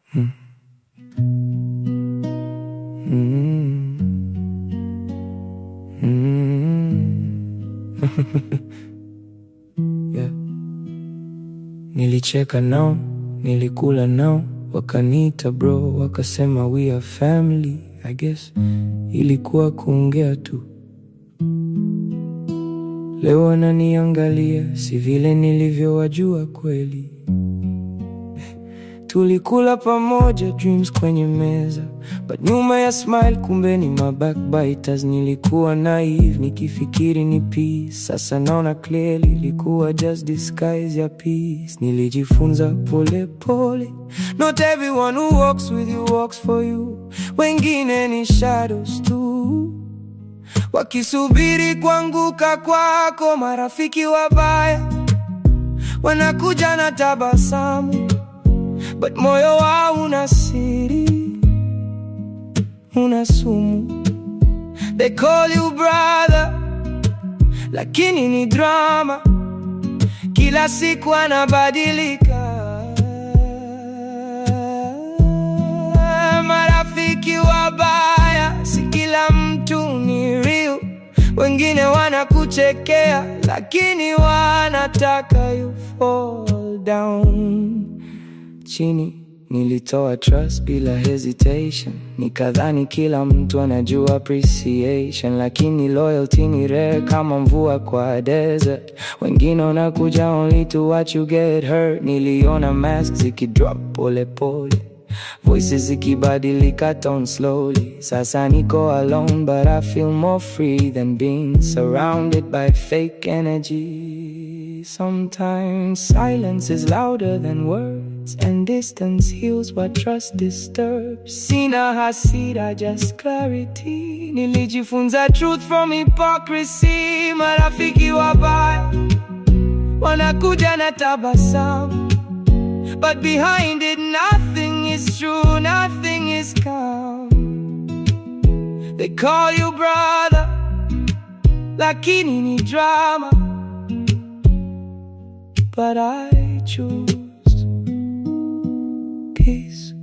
Mm. Mm. Mm. Yeah. Nilicheka nao, nilikula nao, wakaniita bro, wakasema we are family. I guess ilikuwa kuongea tu. Leo wananiangalia, si vile nilivyowajua kweli. Tulikula pamoja, dreams kwenye meza, but nyuma ya smile kumbe ni backbiters. Nilikuwa naive, nikifikiri ni peace. Sasa naona clearly, ilikuwa just disguise ya peace. Nilijifunza pole pole, not everyone who walks with you walks for you. Wengine ni shadows tu, wakisubiri kuanguka kwako. Marafiki wabaya wanakuja na tabasamu, but moyo wao una siri, una sumu. They call you brother, lakini ni drama. Kila siku anabadilika. Marafiki wabaya, si kila mtu ni real. Wengine wanakuchekea, lakini wanataka you fall down chini. Nilitoa trust bila hesitation, nikadhani kila mtu anajua appreciation. Lakini loyalty ni rare kama mvua kwa desert. Wengine wanakuja only to watch you get hurt. Niliona masks zikidrop pole pole, voices zikibadilika tone slowly. Sasa niko alone, but I feel more free than being surrounded by fake energy. Sometimes silence is louder than words, and distance heals what trust disturbs. Sina hasira, just clarity. Nilijifunza truth from hypocrisy. Marafiki wabaya wanakuja na tabasamu, but behind it nothing is true, nothing is calm. They call you brother, lakini ni drama. But I choose peace.